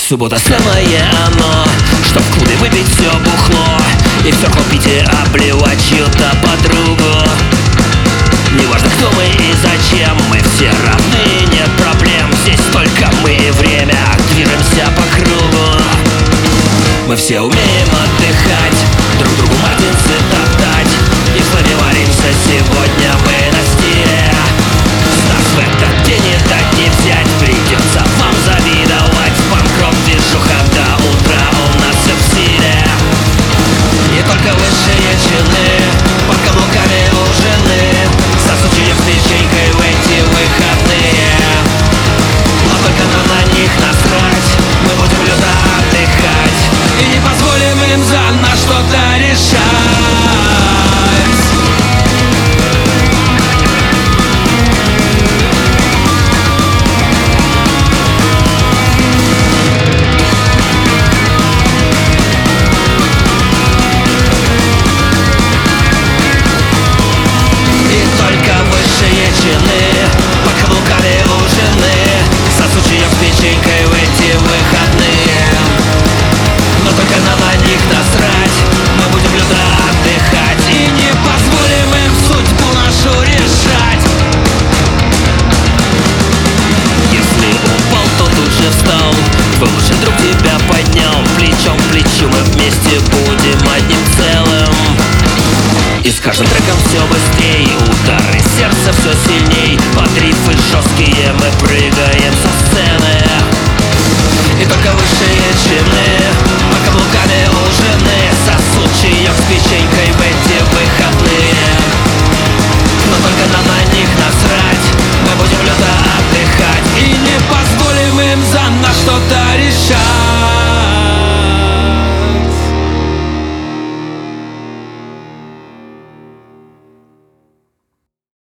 Суббота самое оно, чтоб в клубе выпить все бухло и в терком-пите обливать чью-то подругу. Неважно, кто мы и зачем, мы все равны, нет проблем. Здесь только мы и время, движемся по кругу. Мы все умеем отдыхать, друг другу мартинсы топтать, и в славе варимся сегодня мы на стиле. Нас в этот день и дать не взять, придется вам завидовать. Панк-рок движуха до утра, у нас все в силе. И только высшие чины под каблуками у жены засучили с печенькой в эти выходные. Но только нам на них насрать, мы будем люто отдыхать и не позволим им за нас что-то решать. Под каблуками у жены засучив печенькой в эти выходные. Но только нам на них насрать, мы будем люто отдыхать и не позволим им судьбу нашу решать. Если упал, то тут же встал, твой лучший друг тебя поднял. Плечом к плечу мы вместе будем одним целым. И с каждым треком все быстрей, удары сердца все сильней. Под рифы жесткие мы прыгаем со сцены. И только высшие чины